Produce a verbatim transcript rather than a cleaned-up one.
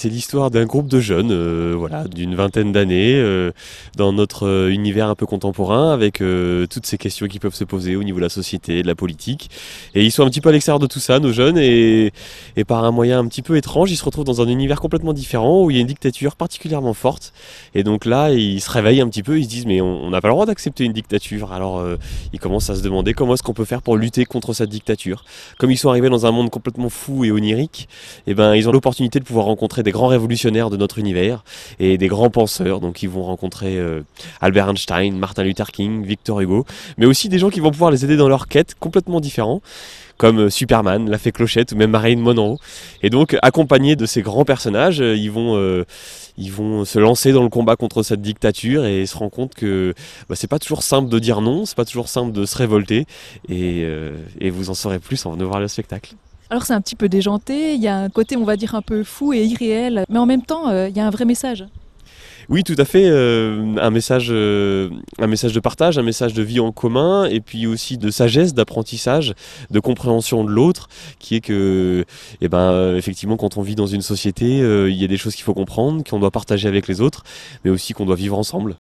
C'est l'histoire d'un groupe de jeunes, euh, voilà, d'une vingtaine d'années, euh, dans notre euh, univers un peu contemporain, avec euh, toutes ces questions qui peuvent se poser au niveau de la société, de la politique. Et ils sont un petit peu à l'extérieur de tout ça, nos jeunes, et, et par un moyen un petit peu étrange, ils se retrouvent dans un univers complètement différent, où il y a une dictature particulièrement forte. Et donc là, ils se réveillent un petit peu, ils se disent, mais on n'a pas le droit d'accepter une dictature. Alors euh, ils commencent à se demander comment est-ce qu'on peut faire pour lutter contre cette dictature. Comme ils sont arrivés dans un monde complètement fou et onirique, et ben, ils ont l'opportunité de pouvoir rencontrer des grands révolutionnaires de notre univers et des grands penseurs. Donc ils vont rencontrer euh, Albert Einstein, Martin Luther King, Victor Hugo, mais aussi des gens qui vont pouvoir les aider dans leur quête complètement différents, comme euh, Superman, la fée Clochette ou même Marilyn Monroe. Et donc accompagnés de ces grands personnages, euh, ils vont euh, ils vont se lancer dans le combat contre cette dictature et se rendre compte que bah, c'est pas toujours simple de dire non, c'est pas toujours simple de se révolter, et, euh, et vous en saurez plus en venant voir le spectacle. Alors c'est un petit peu déjanté, il y a un côté on va dire un peu fou et irréel, mais en même temps euh, il y a un vrai message. Oui, tout à fait. euh, un message, euh, un message de partage, un message de vie en commun, et puis aussi de sagesse, d'apprentissage, de compréhension de l'autre, qui est que, eh ben, euh, effectivement, quand on vit dans une société, euh, il y a des choses qu'il faut comprendre, qu'on doit partager avec les autres, mais aussi qu'on doit vivre ensemble.